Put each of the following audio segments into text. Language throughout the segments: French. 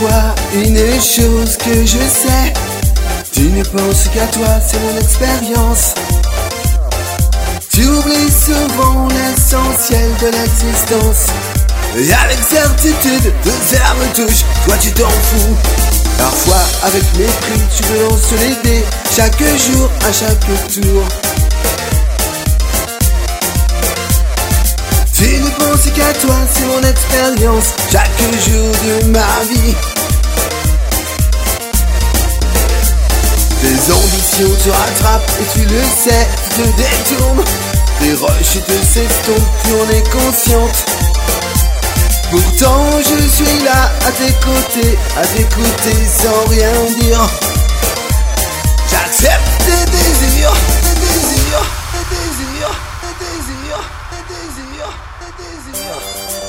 fois une chose que je sais, tu ne penses qu'à toi, c'est mon expérience. Tu oublies souvent l'essentiel de l'existence. Et avec certitude, deux heures me touchent, toi tu t'en fous. Parfois avec mépris, tu me lances les dés, chaque jour, à chaque tour. Tu ne penses qu'à toi, c'est mon expérience, chaque jour de ma vie. Tes ambitions te rattrapent et tu le sais, tu te détournes. Tes rushs te s'estompent, tu en es consciente. Pourtant je suis là à tes côtés, à t'écouter sans rien dire. J'accepte tes désirs, tes désirs, tes désirs, tes désirs, tes désirs, tes désirs.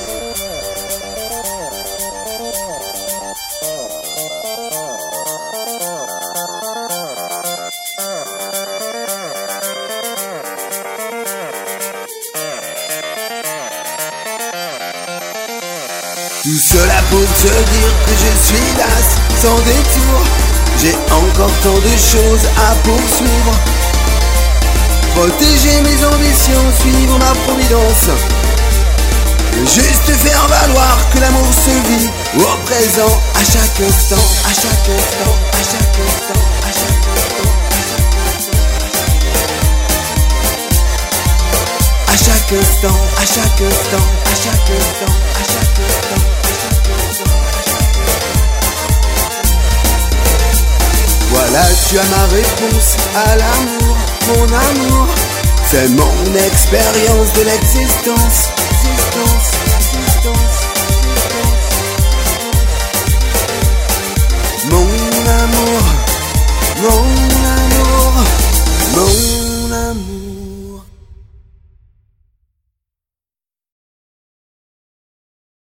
Tout cela pour te dire que je suis las, sans détour. J'ai encore tant de choses à poursuivre. Protéger mes ambitions, suivre ma providence. Juste faire valoir que l'amour se vit au présent, à chaque instant, à chaque instant, à chaque instant, à chaque instant, à chaque instant, à chaque instant, à chaque instant, à chaque instant. Voilà, tu as ma réponse à l'amour, mon amour. C'est mon expérience de l'existence.